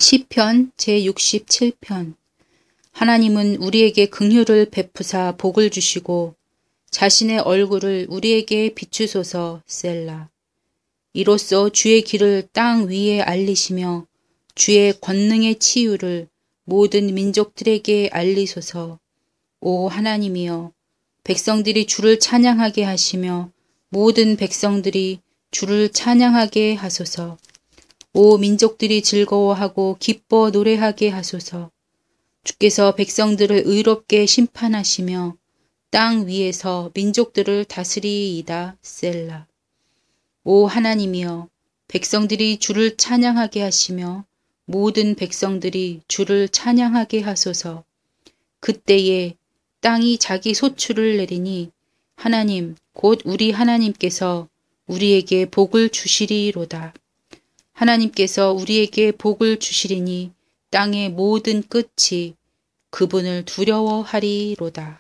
시편 제67편. 하나님은 우리에게 긍휼을 베푸사 복을 주시고 자신의 얼굴을 우리에게 비추소서. 셀라. 이로써 주의 길을 땅 위에 알리시며 주의 권능의 치유를 모든 민족들에게 알리소서. 오 하나님이여, 백성들이 주를 찬양하게 하시며 모든 백성들이 주를 찬양하게 하소서. 오 민족들이 즐거워하고 기뻐 노래하게 하소서. 주께서 백성들을 의롭게 심판하시며 땅 위에서 민족들을 다스리이다. 셀라. 오 하나님이여, 백성들이 주를 찬양하게 하시며 모든 백성들이 주를 찬양하게 하소서. 그때에 땅이 자기 소출을 내리니 하나님 곧 우리 하나님께서 우리에게 복을 주시리로다. 하나님께서 우리에게 복을 주시리니 땅의 모든 끝이 그분을 두려워하리로다.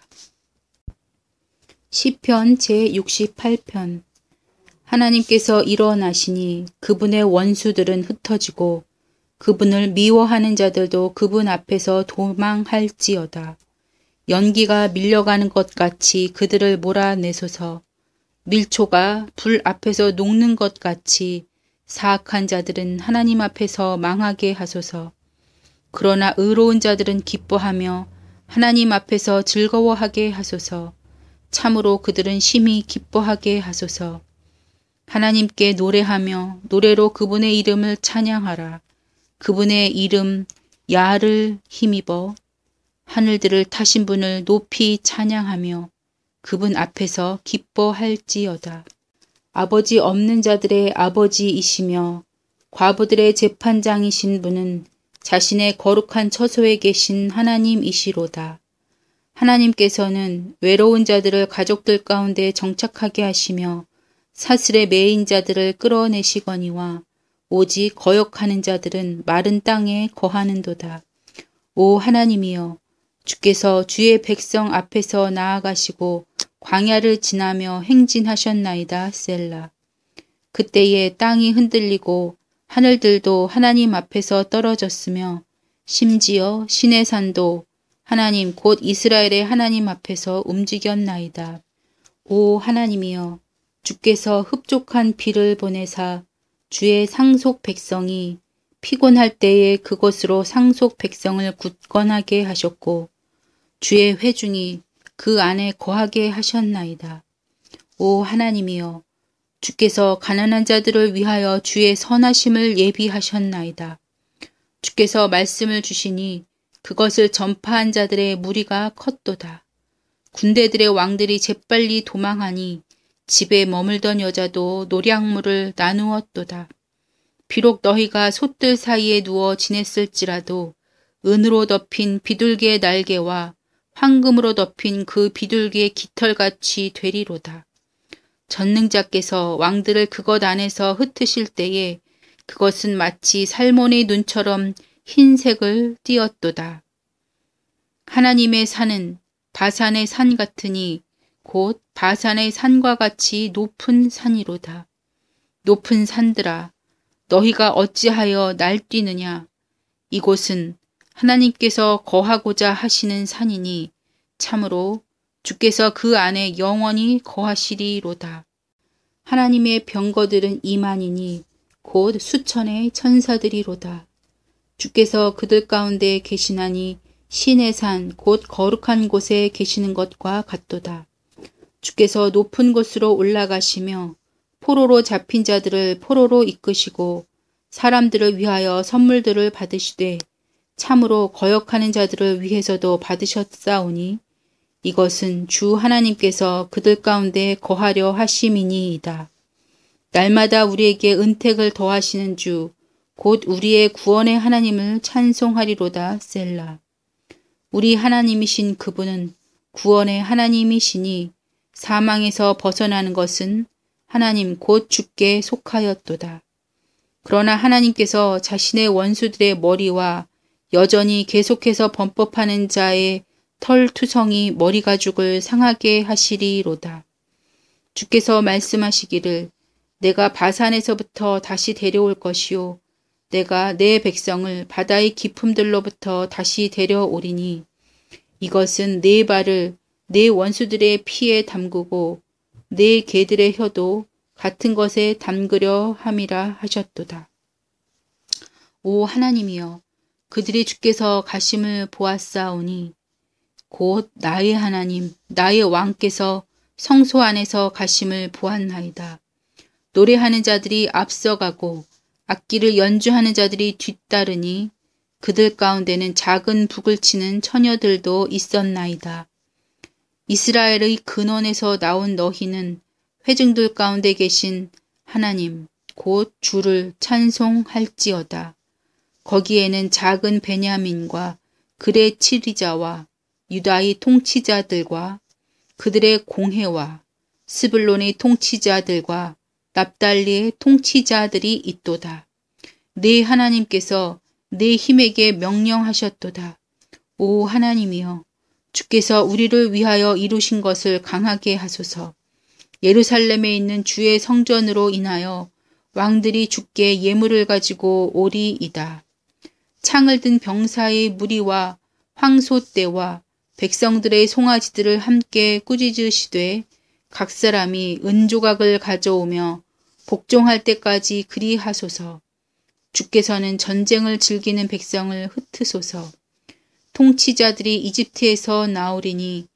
시편 제68편. 하나님께서 일어나시니 그분의 원수들은 흩어지고 그분을 미워하는 자들도 그분 앞에서 도망할지어다. 연기가 밀려가는 것 같이 그들을 몰아내소서. 밀초가 불 앞에서 녹는 것 같이 사악한 자들은 하나님 앞에서 망하게 하소서. 그러나 의로운 자들은 기뻐하며 하나님 앞에서 즐거워하게 하소서. 참으로 그들은 심히 기뻐하게 하소서. 하나님께 노래하며 노래로 그분의 이름을 찬양하라. 그분의 이름 야를 힘입어 하늘들을 타신 분을 높이 찬양하며 그분 앞에서 기뻐할지어다. 아버지 없는 자들의 아버지이시며 과부들의 재판장이신 분은 자신의 거룩한 처소에 계신 하나님이시로다. 하나님께서는 외로운 자들을 가족들 가운데 정착하게 하시며 사슬에 매인 자들을 끌어내시거니와 오직 거역하는 자들은 마른 땅에 거하는도다. 오 하나님이여, 주께서 주의 백성 앞에서 나아가시고 광야를 지나며 행진하셨나이다. 셀라. 그때에 땅이 흔들리고 하늘들도 하나님 앞에서 떨어졌으며 심지어 시내 산도 하나님 곧 이스라엘의 하나님 앞에서 움직였나이다. 오 하나님이여, 주께서 흡족한 비를 보내사 주의 상속 백성이 피곤할 때에 그것으로 상속 백성을 굳건하게 하셨고 주의 회중이 그 안에 거하게 하셨나이다. 오 하나님이여, 주께서 가난한 자들을 위하여 주의 선하심을 예비하셨나이다. 주께서 말씀을 주시니 그것을 전파한 자들의 무리가 컸도다. 군대들의 왕들이 재빨리 도망하니 집에 머물던 여자도 노량물을 나누었도다. 비록 너희가 솥들 사이에 누워 지냈을지라도 은으로 덮인 비둘기의 날개와 황금으로 덮인 그 비둘기의 깃털같이 되리로다. 전능자께서 왕들을 그것 안에서 흩으실 때에 그것은 마치 살몬의 눈처럼 흰색을 띠었도다. 하나님의 산은 바산의 산 같으니 곧 바산의 산과 같이 높은 산이로다. 높은 산들아, 너희가 어찌하여 날뛰느냐? 이곳은 하나님께서 거하고자 하시는 산이니 참으로 주께서 그 안에 영원히 거하시리로다. 하나님의 병거들은 이만이니 곧 수천의 천사들이로다. 주께서 그들 가운데 계시나니 신의 산 곧 거룩한 곳에 계시는 것과 같도다. 주께서 높은 곳으로 올라가시며 포로로 잡힌 자들을 포로로 이끄시고 사람들을 위하여 선물들을 받으시되 참으로 거역하는 자들을 위해서도 받으셨사오니 이것은 주 하나님께서 그들 가운데 거하려 하심이니이다. 날마다 우리에게 은택을 더하시는 주 곧 우리의 구원의 하나님을 찬송하리로다. 셀라. 우리 하나님이신 그분은 구원의 하나님이시니 사망에서 벗어나는 것은 하나님 곧 주께 속하였도다. 그러나 하나님께서 자신의 원수들의 머리와 여전히 계속해서 범법하는 자의 털투성이 머리가죽을 상하게 하시리로다. 주께서 말씀하시기를 내가 바산에서부터 다시 데려올 것이요 내가 내 백성을 바다의 깊음들로부터 다시 데려오리니 이것은 내 발을 내 원수들의 피에 담그고 내 개들의 혀도 같은 것에 담그려 함이라 하셨도다. 오 하나님이여, 그들이 주께서 가심을 보았사오니 곧 나의 하나님, 나의 왕께서 성소 안에서 가심을 보았나이다. 노래하는 자들이 앞서가고 악기를 연주하는 자들이 뒤따르니 그들 가운데는 작은 북을 치는 처녀들도 있었나이다. 이스라엘의 근원에서 나온 너희는 회중들 가운데 계신 하나님, 곧 주를 찬송할지어다. 거기에는 작은 베냐민과 그의 치리자와 유다의 통치자들과 그들의 공회와 스불론의 통치자들과 납달리의 통치자들이 있도다. 네 하나님께서 내 힘에게 명령하셨도다. 오 하나님이여, 주께서 우리를 위하여 이루신 것을 강하게 하소서. 예루살렘에 있는 주의 성전으로 인하여 왕들이 주께 예물을 가지고 오리이다. 창을 든 병사의 무리와 황소떼와 백성들의 송아지들을 함께 꾸짖으시되 각 사람이 은조각을 가져오며 복종할 때까지 그리하소서. 주께서는 전쟁을 즐기는 백성을 흩으소서. 통치자들이 이집트에서 나오리니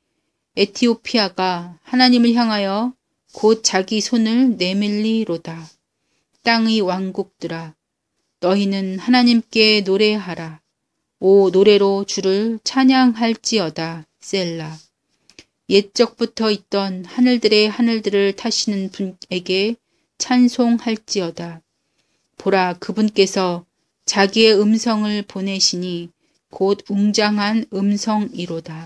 에티오피아가 하나님을 향하여 곧 자기 손을 내밀리로다. 땅의 왕국들아, 너희는 하나님께 노래하라. 오 노래로 주를 찬양할지어다. 셀라. 옛적부터 있던 하늘들의 하늘들을 타시는 분에게 찬송할지어다. 보라, 그분께서 자기의 음성을 보내시니 곧 웅장한 음성이로다.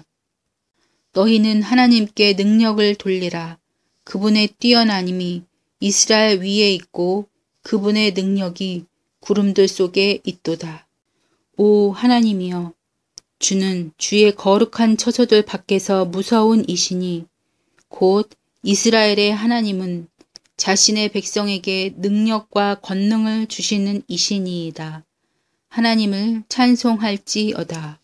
너희는 하나님께 능력을 돌리라. 그분의 뛰어나님이 이스라엘 위에 있고 그분의 능력이 구름들 속에 있도다. 오 하나님이여, 주는 주의 거룩한 처소들 밖에서 무서운 이시니 곧 이스라엘의 하나님은 자신의 백성에게 능력과 권능을 주시는 이시니이다. 하나님을 찬송할지어다.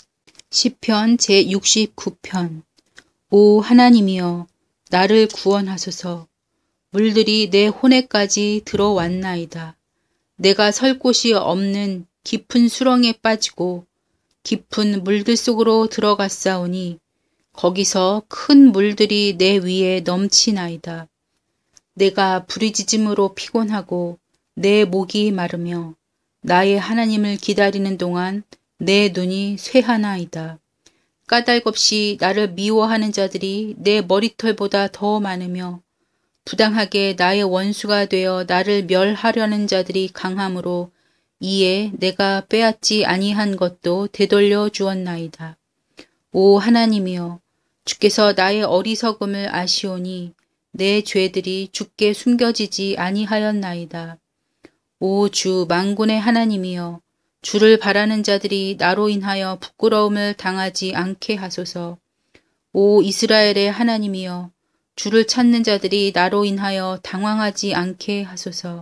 시편 제69편. 오 하나님이여, 나를 구원하소서. 물들이 내 혼에까지 들어왔나이다. 내가 설 곳이 없는 깊은 수렁에 빠지고 깊은 물들 속으로 들어갔사오니 거기서 큰 물들이 내 위에 넘치나이다. 내가 부르짖음으로 피곤하고 내 목이 마르며 나의 하나님을 기다리는 동안 내 눈이 쇠하나이다. 까닭없이 나를 미워하는 자들이 내 머리털보다 더 많으며 부당하게 나의 원수가 되어 나를 멸하려는 자들이 강함으로 이에 내가 빼앗지 아니한 것도 되돌려 주었나이다. 오 하나님이여, 주께서 나의 어리석음을 아시오니 내 죄들이 주께 숨겨지지 아니하였나이다. 오 주 만군의 하나님이여, 주를 바라는 자들이 나로 인하여 부끄러움을 당하지 않게 하소서. 오 이스라엘의 하나님이여, 주를 찾는 자들이 나로 인하여 당황하지 않게 하소서.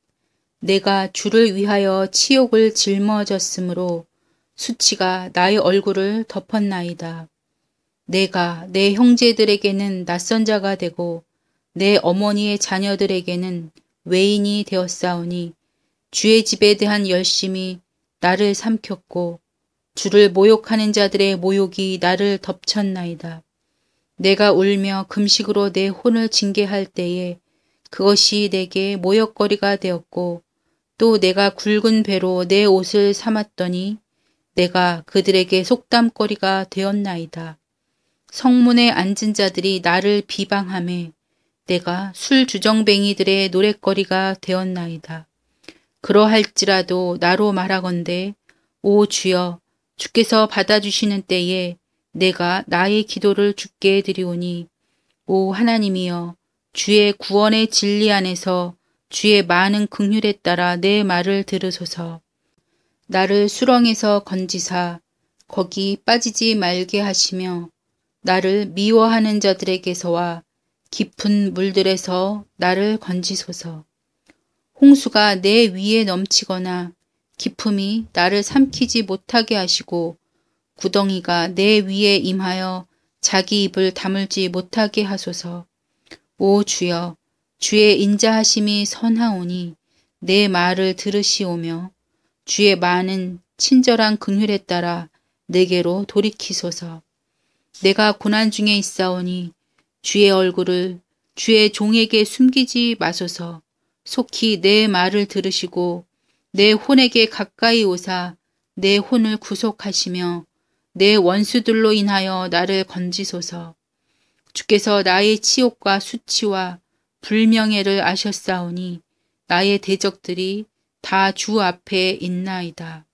내가 주를 위하여 치욕을 짊어졌으므로 수치가 나의 얼굴을 덮었나이다. 내가 내 형제들에게는 낯선 자가 되고 내 어머니의 자녀들에게는 외인이 되었사오니 주의 집에 대한 열심이 나를 삼켰고 주를 모욕하는 자들의 모욕이 나를 덮쳤나이다. 내가 울며 금식으로 내 혼을 징계할 때에 그것이 내게 모욕거리가 되었고 또 내가 굵은 배로 내 옷을 삼았더니 내가 그들에게 속담거리가 되었나이다. 성문에 앉은 자들이 나를 비방하며 내가 술주정뱅이들의 노랫거리가 되었나이다. 그러할지라도 나로 말하건대 오 주여, 주께서 받아주시는 때에 내가 나의 기도를 주께 드리오니 오 하나님이여, 주의 구원의 진리 안에서 주의 많은 긍휼에 따라 내 말을 들으소서. 나를 수렁에서 건지사 거기 빠지지 말게 하시며 나를 미워하는 자들에게서와 깊은 물들에서 나를 건지소서. 홍수가 내 위에 넘치거나 기품이 나를 삼키지 못하게 하시고 구덩이가 내 위에 임하여 자기 입을 다물지 못하게 하소서. 오 주여, 주의 인자하심이 선하오니 내 말을 들으시오며 주의 많은 친절한 긍휼에 따라 내게로 돌이키소서. 내가 고난 중에 있사오니 주의 얼굴을 주의 종에게 숨기지 마소서. 속히 내 말을 들으시고 내 혼에게 가까이 오사 내 혼을 구속하시며 내 원수들로 인하여 나를 건지소서. 주께서 나의 치욕과 수치와 불명예를 아셨사오니 나의 대적들이 다 주 앞에 있나이다.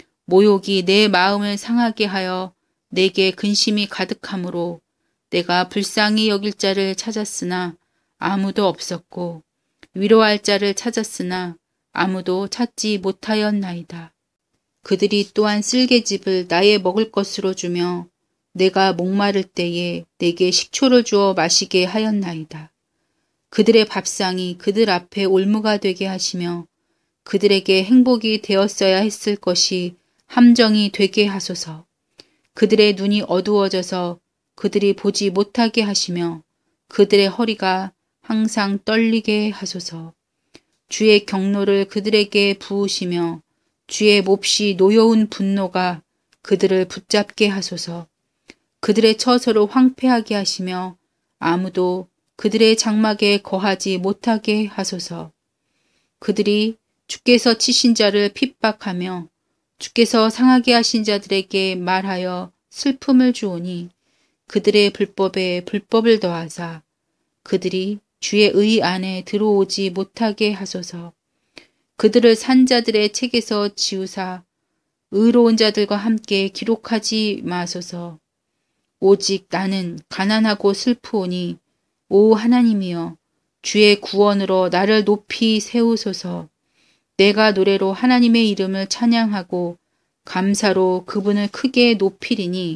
모욕이 내 마음을 상하게 하여 내게 근심이 가득하므로 내가 불쌍히 여길 자를 찾았으나 아무도 없었고 위로할 자를 찾았으나 아무도 찾지 못하였나이다. 그들이 또한 쓸개즙을 나의 먹을 것으로 주며 내가 목마를 때에 내게 식초를 주어 마시게 하였나이다. 그들의 밥상이 그들 앞에 올무가 되게 하시며 그들에게 행복이 되었어야 했을 것이 함정이 되게 하소서. 그들의 눈이 어두워져서 그들이 보지 못하게 하시며 그들의 허리가 항상 떨리게 하소서. 주의 경로를 그들에게 부으시며 주의 몹시 노여운 분노가 그들을 붙잡게 하소서. 그들의 처소를 황폐하게 하시며 아무도 그들의 장막에 거하지 못하게 하소서. 그들이 주께서 치신 자를 핍박하며 주께서 상하게 하신 자들에게 말하여 슬픔을 주오니 그들의 불법에 불법을 더하사 그들이 주의 의 안에 들어오지 못하게 하소서. 그들을 산자들의 책에서 지우사 의로운 자들과 함께 기록하지 마소서. 오직 나는 가난하고 슬프오니 오 하나님이여 주의 구원으로 나를 높이 세우소서. 내가 노래로 하나님의 이름을 찬양하고 감사로 그분을 크게 높이리니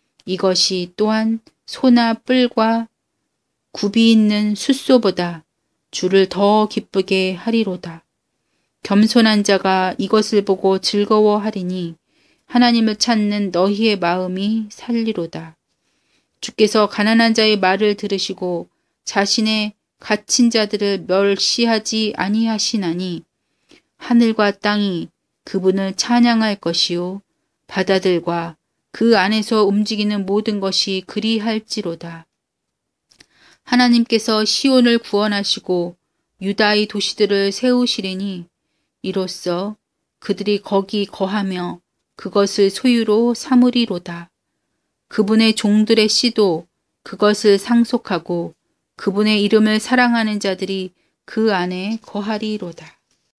이것이 또한 소나 뿔과 굽이 있는 숫소보다 주를 더 기쁘게 하리로다. 겸손한 자가 이것을 보고 즐거워하리니 하나님을 찾는 너희의 마음이 살리로다. 주께서 가난한 자의 말을 들으시고 자신의 갇힌 자들을 멸시하지 아니하시나니 하늘과 땅이 그분을 찬양할 것이요 바다들과 그 안에서 움직이는 모든 것이 그리할지로다. 하나님께서 시온을 구원하시고 유다의 도시들을 세우시리니 이로써 그들이 거기 거하며 그것을 소유로 삼으리로다. 그분의 종들의 씨도 그것을 상속하고 그분의 이름을 사랑하는 자들이 그 안에 거하리로다.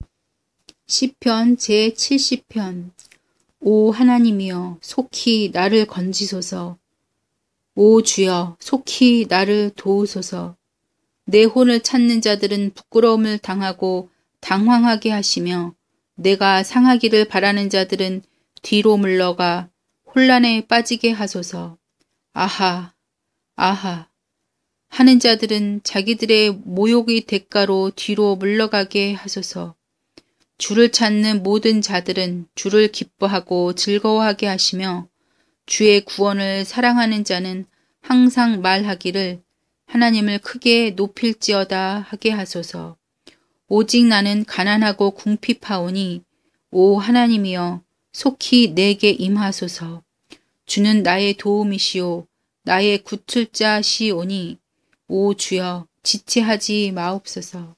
시편 제70편. 오 하나님이여 속히 나를 건지소서. 오 주여 속히 나를 도우소서. 내 혼을 찾는 자들은 부끄러움을 당하고 당황하게 하시며 내가 상하기를 바라는 자들은 뒤로 물러가 혼란에 빠지게 하소서. 아하, 아하. 하는 자들은 자기들의 모욕의 대가로 뒤로 물러가게 하소서. 주를 찾는 모든 자들은 주를 기뻐하고 즐거워하게 하시며 주의 구원을 사랑하는 자는 항상 말하기를 하나님을 크게 높일지어다 하게 하소서. 오직 나는 가난하고 궁핍하오니 오 하나님이여 속히 내게 임하소서. 주는 나의 도움이시오 나의 구출자시오니 오 주여 지체하지 마옵소서.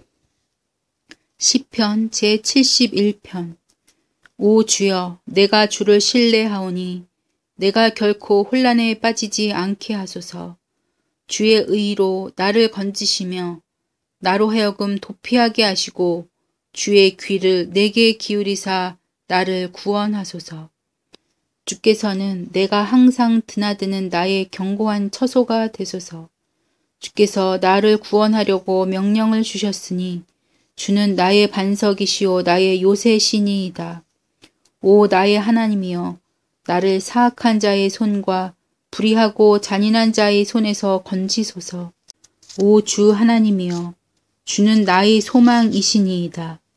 시편 제71편. 오 주여 내가 주를 신뢰하오니 내가 결코 혼란에 빠지지 않게 하소서. 주의 의로 나를 건지시며 나로 하여금 도피하게 하시고 주의 귀를 내게 기울이사 나를 구원하소서. 주께서는 내가 항상 드나드는 나의 견고한 처소가 되소서. 주께서 나를 구원하려고 명령을 주셨으니 주는 나의 반석이시오 나의 요새시니이다. 오 나의 하나님이여 나를 사악한 자의 손과 불의하고 잔인한 자의 손에서 건지소서. 오 주 하나님이여 주는 나의 소망이시니이다.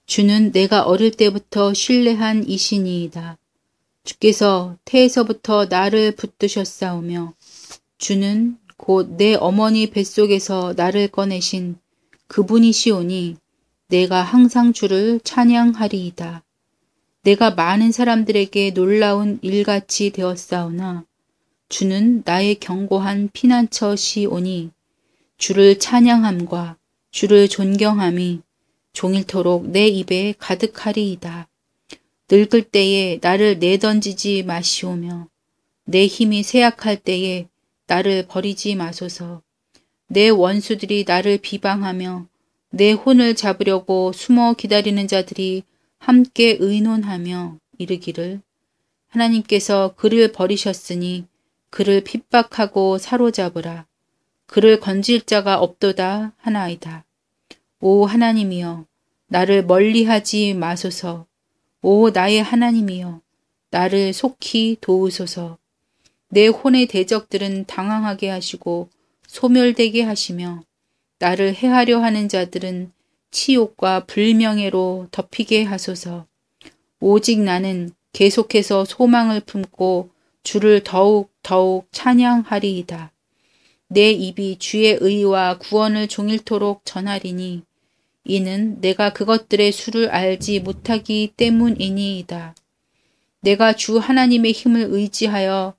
주는 내가 어릴 때부터 신뢰한 이신이이다. 주께서 태에서부터 나를 붙드셨사오며 주는 곧 내 어머니 뱃속에서 나를 꺼내신 그분이시오니 내가 항상 주를 찬양하리이다. 내가 많은 사람들에게 놀라운 일같이 되었사오나 주는 나의 견고한 피난처시오니 주를 찬양함과 주를 존경함이 종일토록 내 입에 가득하리이다. 늙을 때에 나를 내던지지 마시오며 내 힘이 쇠약할 때에 나를 버리지 마소서. 내 원수들이 나를 비방하며 내 혼을 잡으려고 숨어 기다리는 자들이 함께 의논하며 이르기를 하나님께서 그를 버리셨으니 그를 핍박하고 사로잡으라. 그를 건질 자가 없도다 하나이다. 오 하나님이여 나를 멀리하지 마소서. 오 나의 하나님이여 나를 속히 도우소서. 내 혼의 대적들은 당황하게 하시고 소멸되게 하시며 나를 해하려 하는 자들은 치욕과 불명예로 덮이게 하소서. 오직 나는 계속해서 소망을 품고 주를 더욱 찬양하리이다. 내 입이 주의 의와 구원을 종일토록 전하리니 이는 내가 그것들의 수를 알지 못하기 때문이니이다. 내가 주 하나님의 힘을 의지하여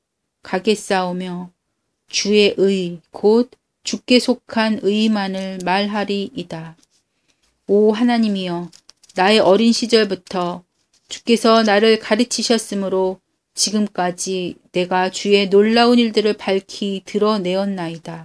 가겠사오며 주의 의 곧 주께 속한 의만을 말하리이다. 오 하나님이여 나의 어린 시절부터 주께서 나를 가르치셨으므로 지금까지 내가 주의 놀라운 일들을 밝히 드러내었나이다.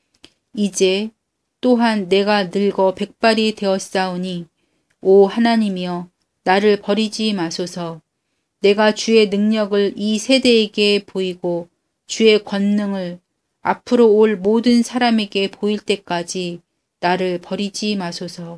이제 또한 내가 늙어 백발이 되었사오니 오 하나님이여 나를 버리지 마소서. 내가 주의 능력을 이 세대에게 보이고 주의 권능을 앞으로 올 모든 사람에게 보일 때까지 나를 버리지 마소서.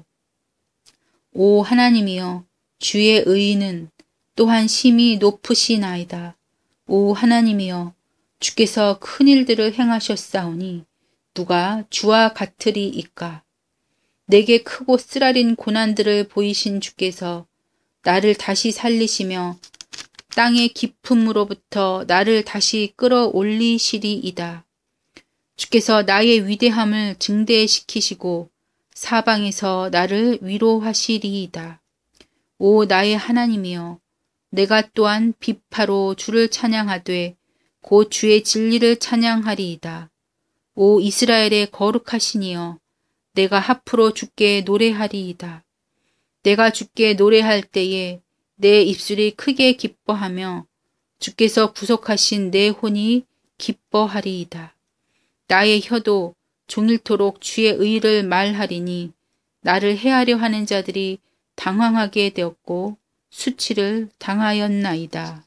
오 하나님이여 주의 의는 또한 심히 높으시나이다. 오 하나님이여 주께서 큰 일들을 행하셨사오니 누가 주와 같으리이까. 내게 크고 쓰라린 고난들을 보이신 주께서 나를 다시 살리시며 땅의 깊음으로부터 나를 다시 끌어올리시리이다. 주께서 나의 위대함을 증대시키시고 사방에서 나를 위로하시리이다. 오 나의 하나님이여 내가 또한 비파로 주를 찬양하되 곧 주의 진리를 찬양하리이다. 오 이스라엘의 거룩하시니여 내가 합으로 주께 노래하리이다. 내가 주께 노래할 때에 내 입술이 크게 기뻐하며 주께서 구속하신 내 혼이 기뻐하리이다. 나의 혀도 종일토록 주의 의를 말하리니 나를 해하려 하는 자들이 당황하게 되었고 수치를 당하였나이다.